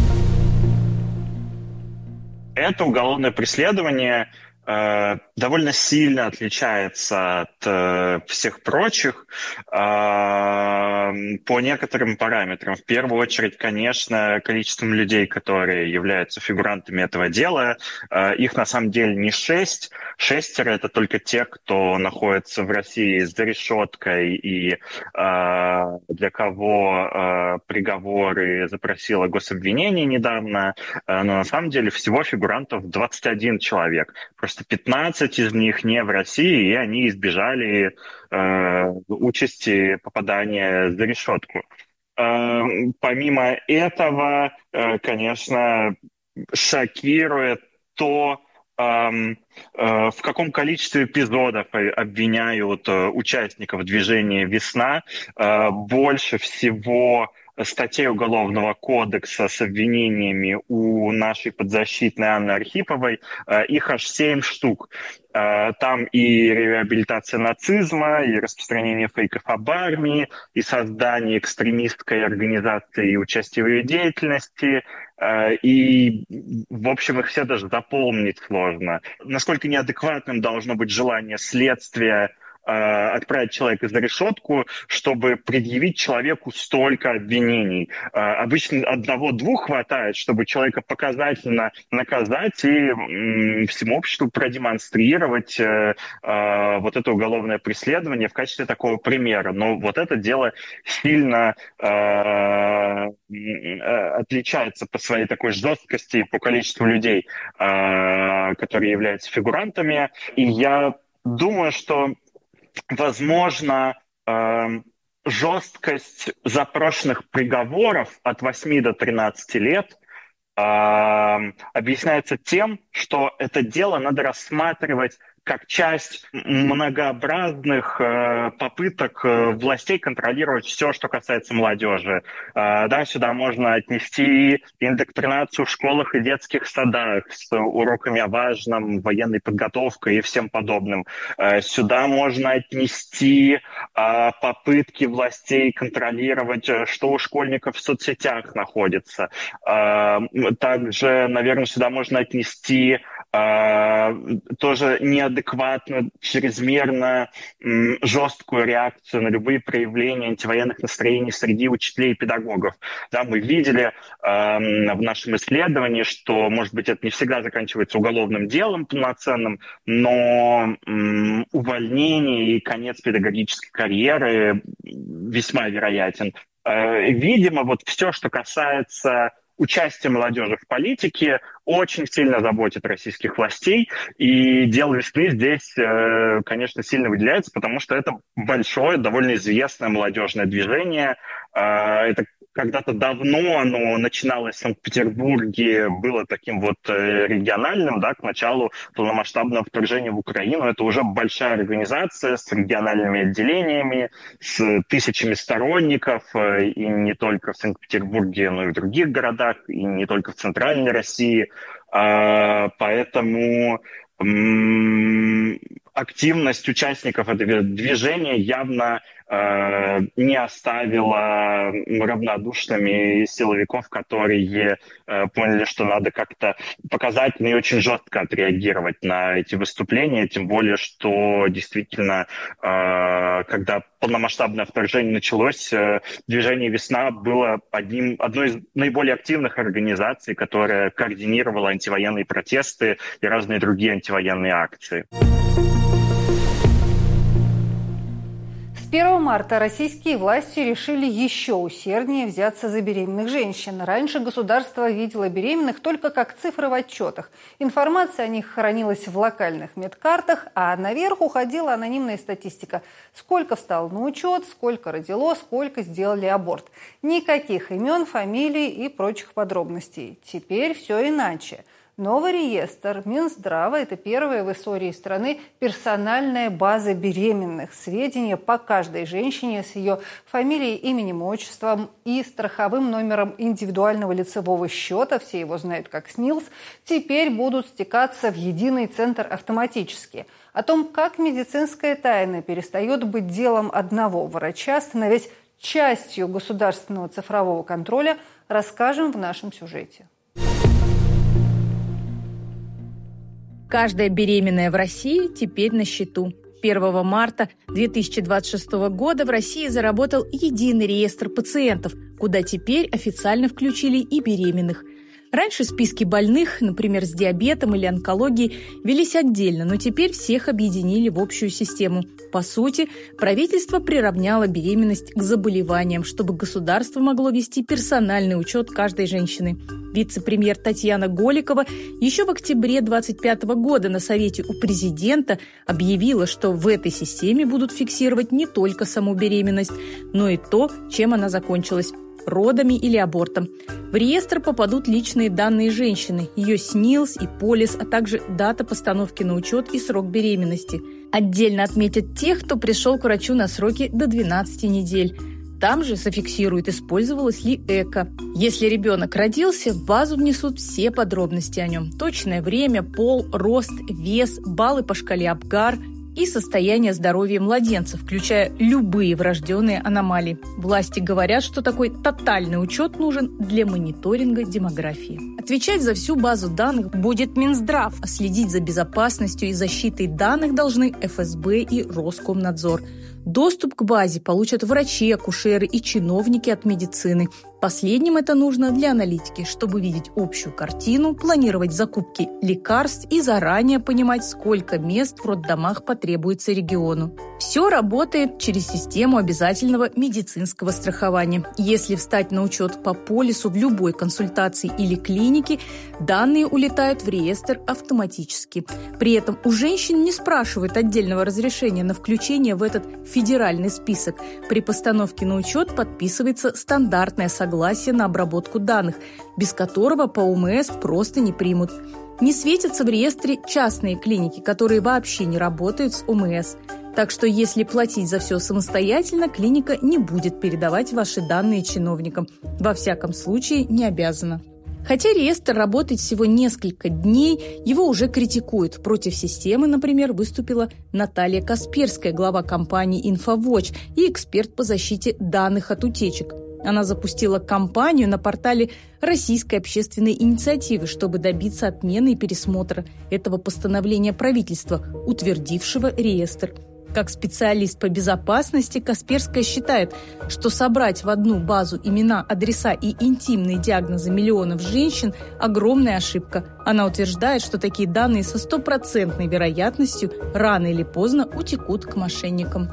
Это уголовное преследование довольно сильно отличается от всех прочих по некоторым параметрам. В первую очередь, конечно, количеством людей, которые являются фигурантами этого дела. Их на самом деле не 6. 6 – это только те, кто находится в России за решеткой и для кого приговоры запросило гособвинение недавно. Но на самом деле всего фигурантов 21 человек. Просто 15 из них не в России, и они избежали участи попадания за решетку. Помимо этого, конечно, шокирует то, в каком количестве эпизодов обвиняют участников движения «Весна». Больше всего статей Уголовного кодекса с обвинениями у нашей подзащитной Анны Архиповой, их аж 7 штук. Там и реабилитация нацизма, и распространение фейков об армии, и создание экстремистской организации и участие в ее деятельности. И, в общем, их все даже запомнить сложно. Насколько неадекватным должно быть желание следствия отправить человека за решетку, чтобы предъявить человеку столько обвинений. Обычно 1-2 хватает, чтобы человека показательно наказать и всему обществу продемонстрировать вот это уголовное преследование в качестве такого примера. Но вот это дело сильно отличается по своей такой жесткости, по количеству людей, которые являются фигурантами. И я думаю, что возможно, жесткость запрошенных приговоров от 8 до 13 лет объясняется тем, что это дело надо рассматривать как часть многообразных попыток властей контролировать все, что касается молодежи. Да, сюда можно отнести индоктринацию в школах и детских садах с уроками о важном, военной подготовкой и всем подобным. Сюда можно отнести попытки властей контролировать, что у школьников в соцсетях находится. Также, наверное, сюда можно отнести тоже неадекватную, чрезмерно жесткую реакцию на любые проявления антивоенных настроений среди учителей и педагогов. Да, мы видели в нашем исследовании, что, может быть, это не всегда заканчивается уголовным делом полноценным, но увольнение и конец педагогической карьеры весьма вероятен. Видимо, вот все, что касается участие молодежи в политике, очень сильно заботит российских властей, и «Дело весны» здесь, конечно, сильно выделяется, потому что это большое, довольно известное молодежное движение. Это когда-то давно оно начиналось в Санкт-Петербурге, было таким вот региональным, да, к началу полномасштабного вторжения в Украину. Это уже большая организация с региональными отделениями, с тысячами сторонников, и не только в Санкт-Петербурге, но и в других городах, и не только в Центральной России. Поэтому активность участников этого движения явно не оставила равнодушными силовиков, которые поняли, что надо как-то показательно и очень жестко отреагировать на эти выступления, тем более, что действительно, когда полномасштабное вторжение началось, движение «Весна» было одной из наиболее активных организаций, которая координировала антивоенные протесты и разные другие антивоенные акции. С 1 марта российские власти решили еще усерднее взяться за беременных женщин. Раньше государство видело беременных только как цифры в отчетах. Информация о них хранилась в локальных медкартах, а наверх уходила анонимная статистика. Сколько встал на учет, сколько родило, сколько сделали аборт. Никаких имен, фамилий и прочих подробностей. Теперь все иначе. Новый реестр Минздрава – это первая в истории страны персональная база беременных. Сведения по каждой женщине с ее фамилией, именем, отчеством и страховым номером индивидуального лицевого счета, все его знают как СНИЛС, теперь будут стекаться в единый центр автоматически. О том, как медицинская тайна перестает быть делом одного врача, становясь частью государственного цифрового контроля, расскажем в нашем сюжете. Каждая беременная в России теперь на счету. 1 марта 2026 года в России заработал единый реестр пациентов, куда теперь официально включили и беременных. Раньше списки больных, например, с диабетом или онкологией, велись отдельно, но теперь всех объединили в общую систему. По сути, правительство приравняло беременность к заболеваниям, чтобы государство могло вести персональный учет каждой женщины. Вице-премьер Татьяна Голикова еще в октябре 2025 года на Совете у президента объявила, что в этой системе будут фиксировать не только саму беременность, но и то, чем она закончилась – родами или абортом. В реестр попадут личные данные женщины, ее СНИЛС и полис, а также дата постановки на учет и срок беременности. Отдельно отметят тех, кто пришел к врачу на сроки до 12 недель. Там же зафиксируют, использовалось ли ЭКО. Если ребенок родился, в базу внесут все подробности о нем. Точное время, пол, рост, вес, баллы по шкале Апгар и состояние здоровья младенца, включая любые врожденные аномалии. Власти говорят, что такой тотальный учет нужен для мониторинга демографии. Отвечать за всю базу данных будет Минздрав, а следить за безопасностью и защитой данных должны ФСБ и Роскомнадзор. Доступ к базе получат врачи, акушеры и чиновники от медицины. Последним это нужно для аналитики, чтобы видеть общую картину, планировать закупки лекарств и заранее понимать, сколько мест в роддомах потребуется региону. Все работает через систему обязательного медицинского страхования. Если встать на учет по полису в любой консультации или клинике, данные улетают в реестр автоматически. При этом у женщин не спрашивают отдельного разрешения на включение в этот федеральный список. При постановке на учет подписывается стандартное согласие на обработку данных, без которого по ОМС просто не примут. Не светятся в реестре частные клиники, которые вообще не работают с ОМС. Так что если платить за все самостоятельно, клиника не будет передавать ваши данные чиновникам. Во всяком случае, не обязана. Хотя реестр работает всего несколько дней, его уже критикуют. Против системы, например, выступила Наталья Касперская, глава компании «Инфовотч» и эксперт по защите данных от утечек. Она запустила кампанию на портале Российской общественной инициативы, чтобы добиться отмены и пересмотра этого постановления правительства, утвердившего реестр. Как специалист по безопасности, Касперская считает, что собрать в одну базу имена, адреса и интимные диагнозы миллионов женщин – огромная ошибка. Она утверждает, что такие данные со 100% вероятностью рано или поздно утекут к мошенникам.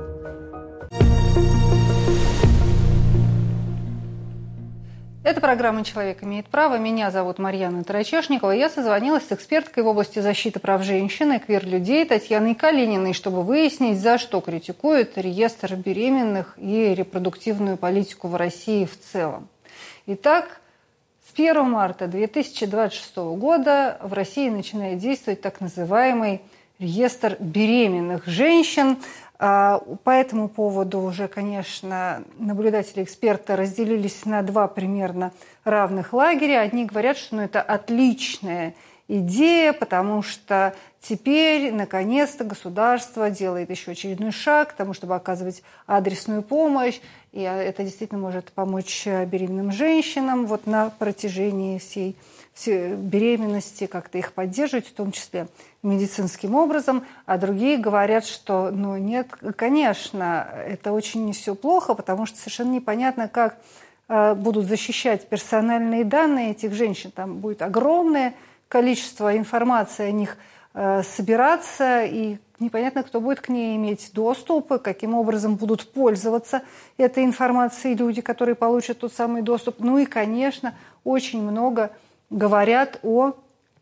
Это программа «Человек имеет право». Меня зовут Марьяна Тарачешникова. Я созвонилась с эксперткой в области защиты прав женщин и квир-людей Татьяной Калининой, чтобы выяснить, за что критикует реестр беременных и репродуктивную политику в России в целом. Итак, с 1 марта 2026 года в России начинает действовать так называемый реестр беременных женщин. По этому поводу уже, конечно, наблюдатели, эксперты разделились на два примерно равных лагеря. Одни говорят, что это отличная идея, потому что теперь, наконец-то, государство делает еще очередной шаг к тому, чтобы оказывать адресную помощь. И это действительно может помочь беременным женщинам вот на протяжении всей беременности, как-то их поддерживать, в том числе медицинским образом, а другие говорят, что нет, конечно, это очень все плохо, потому что совершенно непонятно, как будут защищать персональные данные этих женщин. Там будет огромное количество информации о них собираться, и непонятно, кто будет к ней иметь доступ, каким образом будут пользоваться этой информацией люди, которые получат тот самый доступ. И, конечно, очень много говорят о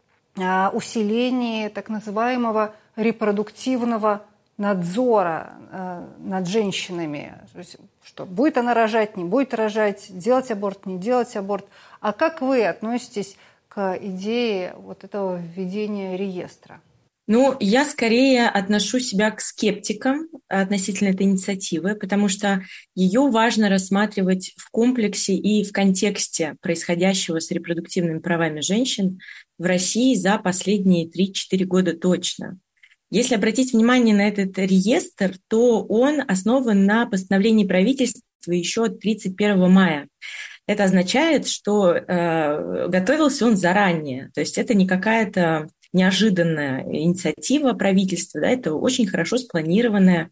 усилении так называемого репродуктивного надзора над женщинами. То есть, что будет она рожать, не будет рожать, делать аборт, не делать аборт. А как вы относитесь к идее вот этого введения реестра? Я скорее отношу себя к скептикам относительно этой инициативы, потому что ее важно рассматривать в комплексе и в контексте происходящего с репродуктивными правами женщин в России за последние 3-4 года точно. Если обратить внимание на этот реестр, то он основан на постановлении правительства еще от 31 мая. Это означает, что готовился он заранее, то есть это не какая-то неожиданная инициатива правительства, это очень хорошо спланированная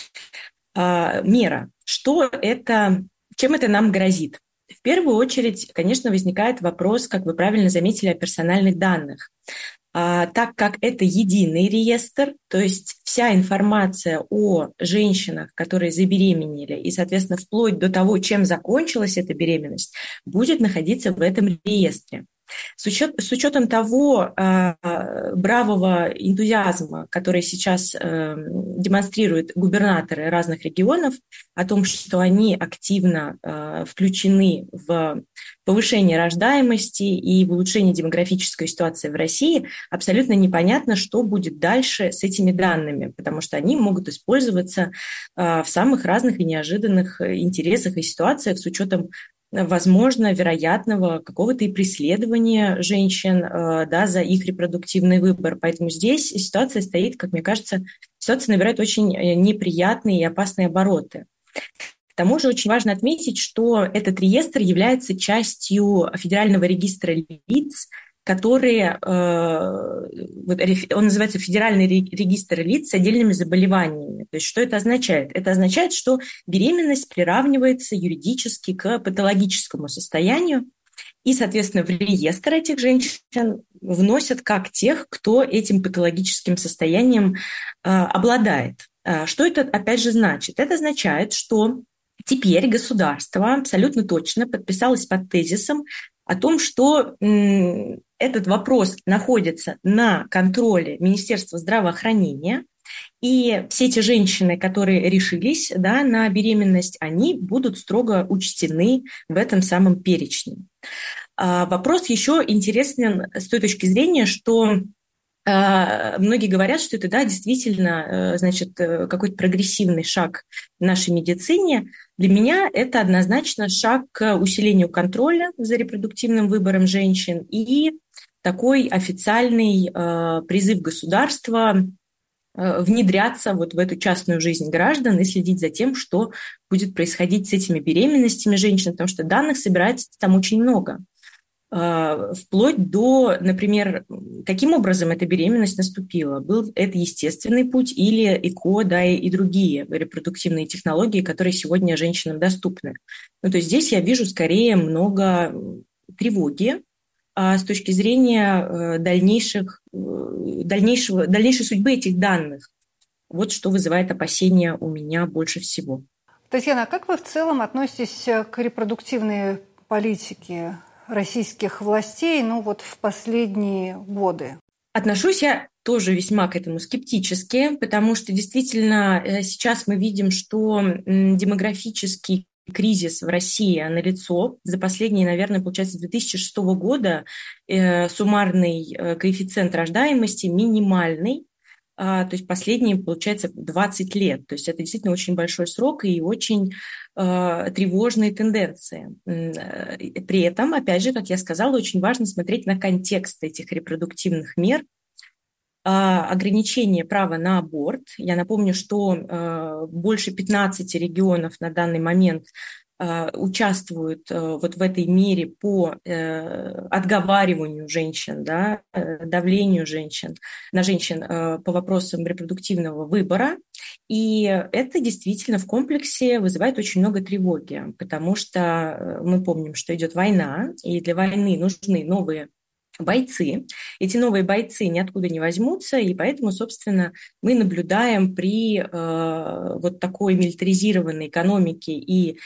мера. Чем это нам грозит? В первую очередь, конечно, возникает вопрос, как вы правильно заметили, о персональных данных. Так как это единый реестр, то есть вся информация о женщинах, которые забеременели, и, соответственно, вплоть до того, чем закончилась эта беременность, будет находиться в этом реестре. С учетом того бравого энтузиазма, который сейчас демонстрируют губернаторы разных регионов, о том, что они активно включены в повышение рождаемости и в улучшение демографической ситуации в России, абсолютно непонятно, что будет дальше с этими данными, потому что они могут использоваться в самых разных и неожиданных интересах и ситуациях с учетом возможно, вероятного какого-то и преследования женщин за их репродуктивный выбор. Поэтому здесь ситуация стоит, как мне кажется, ситуация набирает очень неприятные и опасные обороты. К тому же очень важно отметить, что этот реестр является частью федерального регистра лиц, которые, он называется Федеральный регистр лиц с отдельными заболеваниями. То есть что это означает? Это означает, что беременность приравнивается юридически к патологическому состоянию, и, соответственно, в реестр этих женщин вносят как тех, кто этим патологическим состоянием обладает. Что это, опять же, значит? Это означает, что теперь государство абсолютно точно подписалось под тезисом о том, что этот вопрос находится на контроле Министерства здравоохранения, и все те женщины, которые решились на беременность, они будут строго учтены в этом самом перечне. Вопрос еще интересен с той точки зрения, что многие говорят, что это, действительно, какой-то прогрессивный шаг в нашей медицине. Для меня это однозначно шаг к усилению контроля за репродуктивным выбором женщин и такой официальный призыв государства внедряться вот в эту частную жизнь граждан и следить за тем, что будет происходить с этими беременностями женщин, потому что данных собирается там очень много. Вплоть до, например, каким образом эта беременность наступила. Был это естественный путь или ЭКО, да, и другие репродуктивные технологии, которые сегодня женщинам доступны. Ну, то есть здесь я вижу скорее много тревоги с точки зрения дальнейшей судьбы этих данных. Вот что вызывает опасения у меня больше всего. Татьяна, а как вы в целом относитесь к репродуктивной политике российских властей, в последние годы? Отношусь я тоже весьма к этому скептически, потому что действительно сейчас мы видим, что демографический кризис в России налицо. За последние, наверное, получается, с 2006 года суммарный коэффициент рождаемости минимальный. То есть последние, получается, 20 лет. То есть это действительно очень большой срок и очень тревожные тенденции. При этом, опять же, как я сказала, очень важно смотреть на контекст этих репродуктивных мер. Ограничение права на аборт. Я напомню, что больше 15 регионов на данный момент участвуют вот в этой мере по отговариванию женщин, да, давлению на женщин по вопросам репродуктивного выбора. И это действительно в комплексе вызывает очень много тревоги, потому что мы помним, что идет война, и для войны нужны новые бойцы. Эти новые бойцы ниоткуда не возьмутся, и поэтому, собственно, мы наблюдаем при вот такой милитаризированной экономике и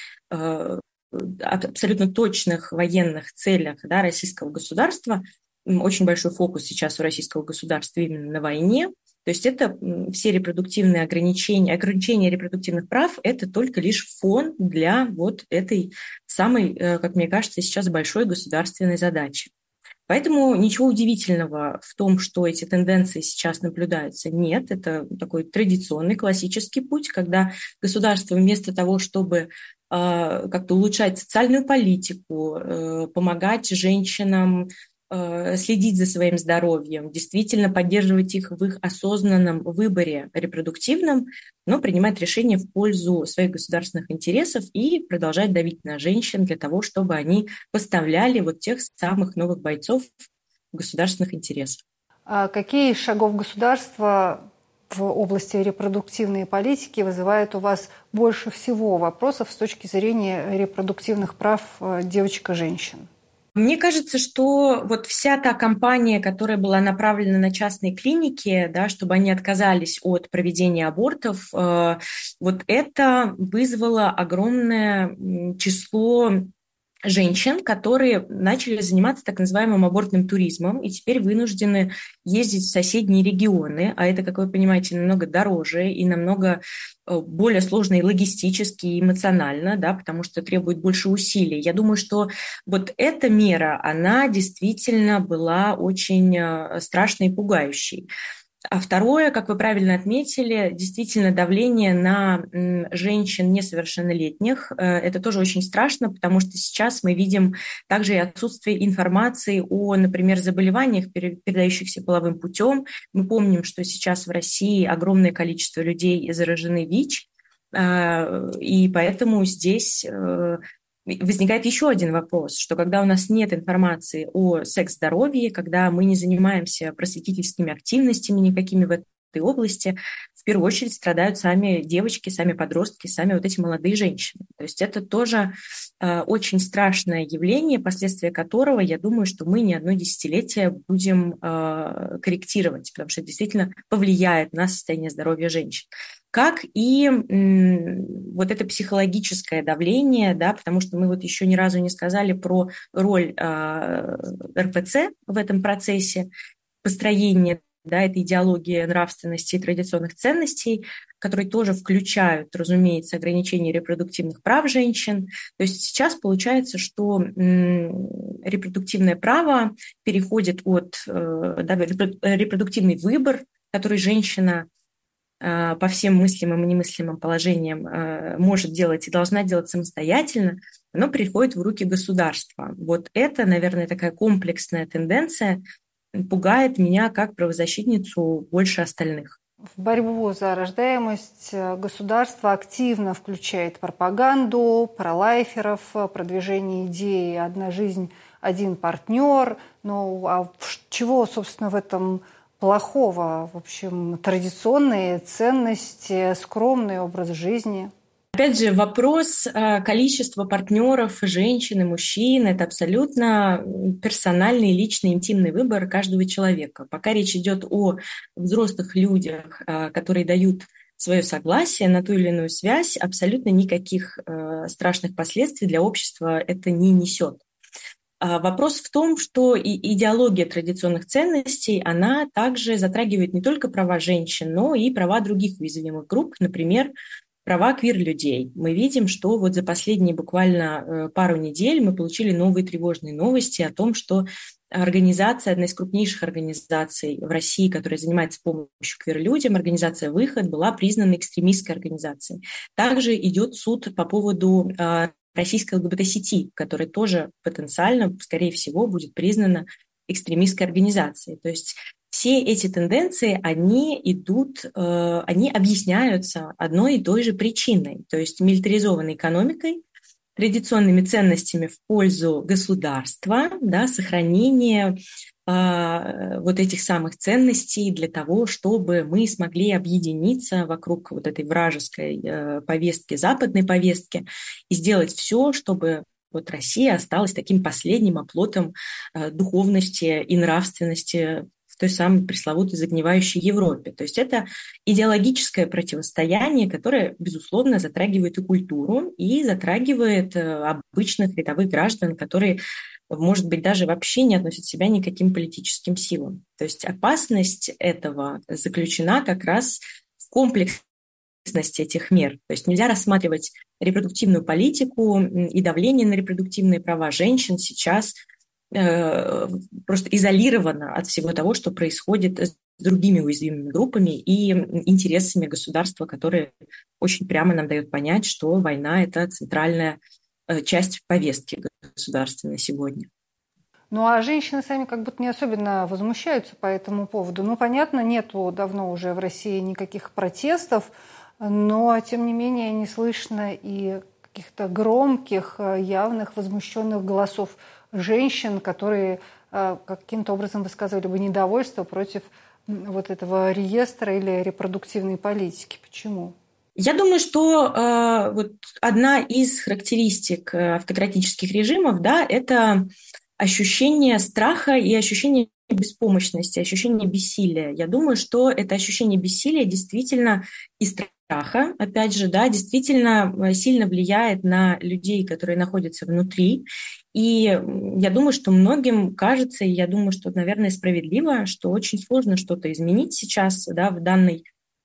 абсолютно точных военных целях, да, российского государства, очень большой фокус сейчас у российского государства именно на войне. То есть это все репродуктивные ограничения репродуктивных прав – это только лишь фон для вот этой самой, как мне кажется, сейчас большой государственной задачи. Поэтому ничего удивительного в том, что эти тенденции сейчас наблюдаются, нет. Это такой традиционный классический путь, когда государство вместо того, чтобы как-то улучшать социальную политику, помогать женщинам следить за своим здоровьем, действительно поддерживать их в их осознанном выборе репродуктивном, но принимать решения в пользу своих государственных интересов и продолжать давить на женщин для того, чтобы они поставляли вот тех самых новых бойцов государственных интересов. А какие из шагов государства в области репродуктивной политики вызывает у вас больше всего вопросов с точки зрения репродуктивных прав девочек и женщин? Мне кажется, что вот вся та кампания, которая была направлена на частные клиники, да, чтобы они отказались от проведения абортов, вот это вызвало огромное число женщин, которые начали заниматься так называемым абортным туризмом и теперь вынуждены ездить в соседние регионы, а это, как вы понимаете, намного дороже и намного более сложно и логистически, и эмоционально, да, потому что требует больше усилий. Я думаю, что вот эта мера, она действительно была очень страшной и пугающей. А второе, как вы правильно отметили, действительно давление на женщин несовершеннолетних. Это тоже очень страшно, потому что сейчас мы видим также и отсутствие информации о, например, заболеваниях, передающихся половым путем. Мы помним, что сейчас в России огромное количество людей заражены ВИЧ, и поэтому здесь возникает еще один вопрос, что когда у нас нет информации о секс-здоровье, когда мы не занимаемся просветительскими активностями никакими в этой области, в первую очередь страдают сами девочки, сами подростки, сами вот эти молодые женщины. То есть это тоже очень страшное явление, последствия которого, я думаю, что мы не одно десятилетие будем корректировать, потому что это действительно повлияет на состояние здоровья женщин. Как и вот это психологическое давление, да, потому что мы вот еще ни разу не сказали про роль РПЦ в этом процессе построения, да, этой идеологии нравственности и традиционных ценностей, которые тоже включают, разумеется, ограничение репродуктивных прав женщин. То есть сейчас получается, что репродуктивное право переходит от репродуктивный выбор, который женщина по всем мыслимым и немыслимым положениям может делать и должна делать самостоятельно, оно приходит в руки государства. Вот это, наверное, такая комплексная тенденция пугает меня как правозащитницу больше остальных. В борьбу за рождаемость государство активно включает пропаганду, пролайферов, продвижение идеи «одна жизнь, один партнер». Ну, а чего, собственно, в этом плохого? В общем, традиционные ценности, скромный образ жизни. Опять же, вопрос количества партнеров, женщин и мужчин – это абсолютно персональный, личный, интимный выбор каждого человека. Пока речь идет о взрослых людях, которые дают свое согласие на ту или иную связь, абсолютно никаких страшных последствий для общества это не несет. Вопрос в том, что идеология традиционных ценностей, она также затрагивает не только права женщин, но и права других уязвимых групп, например, права квир-людей. Мы видим, что вот за последние буквально пару недель мы получили новые тревожные новости о том, что организация, одна из крупнейших организаций в России, которая занимается помощью квир-людям, организация «Выход», была признана экстремистской организацией. Также идет суд по поводу российской ЛГБТ-сети, которая тоже потенциально, скорее всего, будет признана экстремистской организацией. То есть все эти тенденции, они объясняются одной и той же причиной, то есть милитаризованной экономикой, традиционными ценностями в пользу государства, да, сохранение вот этих самых ценностей для того, чтобы мы смогли объединиться вокруг вот этой вражеской повестки, западной повестки, и сделать все, чтобы вот Россия осталась таким последним оплотом духовности и нравственности в той самой пресловутой загнивающей Европе. То есть это идеологическое противостояние, которое, безусловно, затрагивает и культуру, и затрагивает обычных рядовых граждан, которые, может быть, даже вообще не относят себя ни к каким политическим силам. То есть опасность этого заключена как раз в комплексности этих мер. То есть нельзя рассматривать репродуктивную политику и давление на репродуктивные права женщин сейчас просто изолировано от всего того, что происходит с другими уязвимыми группами и интересами государства, которые очень прямо нам дают понять, что война – это центральная часть повестки государственной сегодня. Ну а женщины сами как будто не особенно возмущаются по этому поводу. Ну, понятно, нету давно уже в России никаких протестов, но, тем не менее, не слышно и каких-то громких, явных, возмущенных голосов женщин, которые каким-то образом высказывали бы недовольство против вот этого реестра или репродуктивной политики. Почему? Я думаю, что вот одна из характеристик автократических режимов, да, это ощущение страха и ощущение беспомощности, ощущение бессилия. Я думаю, что это ощущение бессилия действительно и страха, опять же, да, действительно сильно влияет на людей, которые находятся внутри. И я думаю, что многим кажется, и я думаю, что, наверное, справедливо, что очень сложно что-то изменить сейчас, да, в данной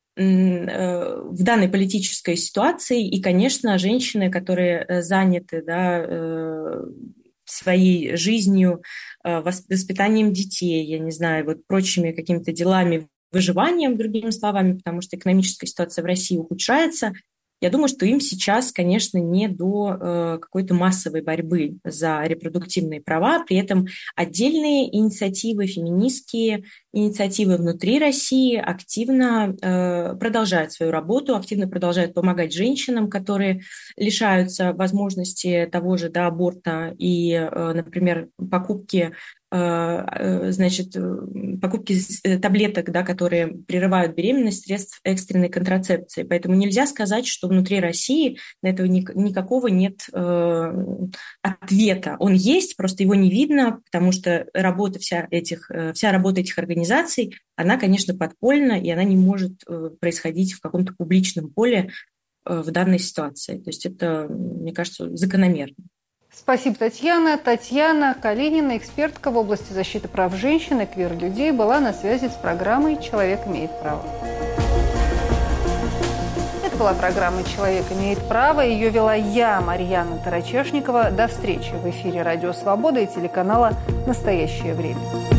политической ситуации. И, конечно, женщины, которые заняты, да, своей жизнью, воспитанием детей, я не знаю, вот прочими какими-то делами, выживанием, другими словами, потому что экономическая ситуация в России ухудшается. Я думаю, что им сейчас, конечно, не до какой-то массовой борьбы за репродуктивные права. При этом отдельные инициативы, феминистские инициативы внутри России активно продолжают свою работу, активно продолжают помогать женщинам, которые лишаются возможности того же, да, аборта и, например, покупки таблеток, да, которые прерывают беременность, средств экстренной контрацепции. Поэтому нельзя сказать, что внутри России на этого никакого нет ответа. Он есть, просто его не видно, потому что вся работа этих организаций, она, конечно, подпольна, и она не может происходить в каком-то публичном поле в данной ситуации. То есть это, мне кажется, закономерно. Спасибо, Татьяна. Татьяна Калинина, экспертка в области защиты прав женщин и квир-людей, была на связи с программой «Человек имеет право». Это была программа «Человек имеет право». Ее вела я, Марьяна Тарачешникова. До встречи в эфире «Радио Свобода» и телеканала «Настоящее время».